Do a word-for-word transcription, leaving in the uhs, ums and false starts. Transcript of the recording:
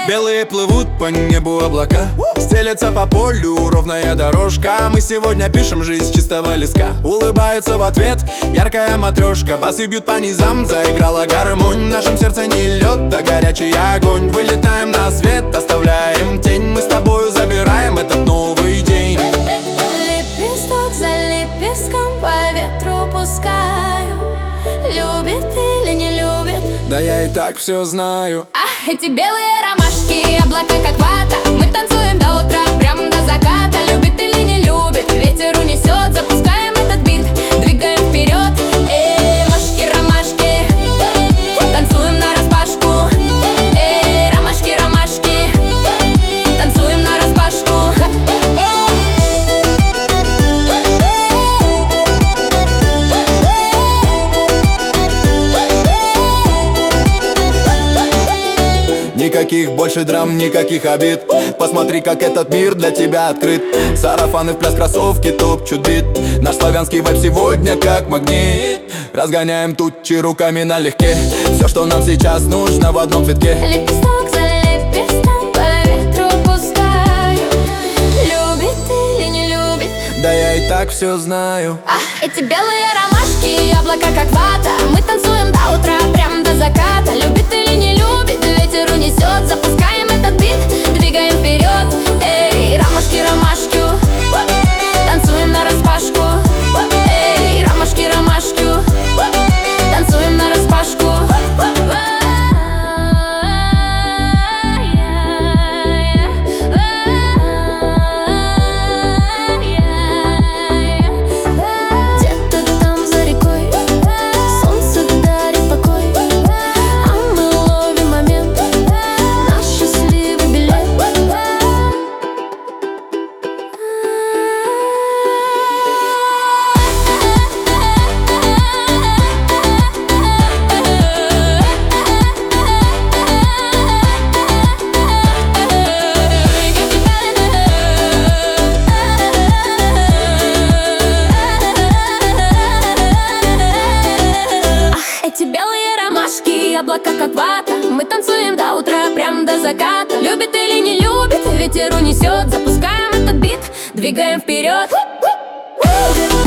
Белые плывут по небу облака, стелется по полю ровная дорожка. Мы сегодня пишем жизнь с чистого листка. Улыбается в ответ яркая матрешка. Басы бьют по низам, заиграла гармонь. В нашем сердце не лед, да горячий огонь. Вылетаем на свет, оставляем тень. Мы с тобою забираем этот новый день. Лепесток за лепестком по ветру пускаю. Любит или не любит? Да я и так все знаю. А эти белые ромашки, облака как вата. Мы танцуем до утра, прям до заката. Любит или не любит, ветер унесет. Запускаем этот бит, двигаем вперед. Эй, ромашки, ромашки, танцуем нараспашку. Эй, ромашки, ромашки, танцуем нараспашку. Никаких больше драм, никаких обид. Посмотри, как этот мир для тебя открыт. Сарафаны в пляс, кроссовки топчут бит. Наш славянский вайб сегодня как магнит. Разгоняем тучи руками налегке. Все, что нам сейчас нужно в одном цветке. Лепесток за лепестком по ветру пускаю. Любит или не любит? Да я и так все знаю. А эти белые ромашки, облака как вата. Мы танцуем до утра, прям до заката. Любит или не любит, ветер унесет. Запускаем этот бит, двигаем вперед. Эй, ромашки, ромашки, танцуем нараспашку. Эй, ромашки, ромашки, танцуем нараспашку. Облака как вата. Мы танцуем до утра, прям до заката. Любит или не любит, ветер унесет. Запускаем этот бит, двигаем вперед.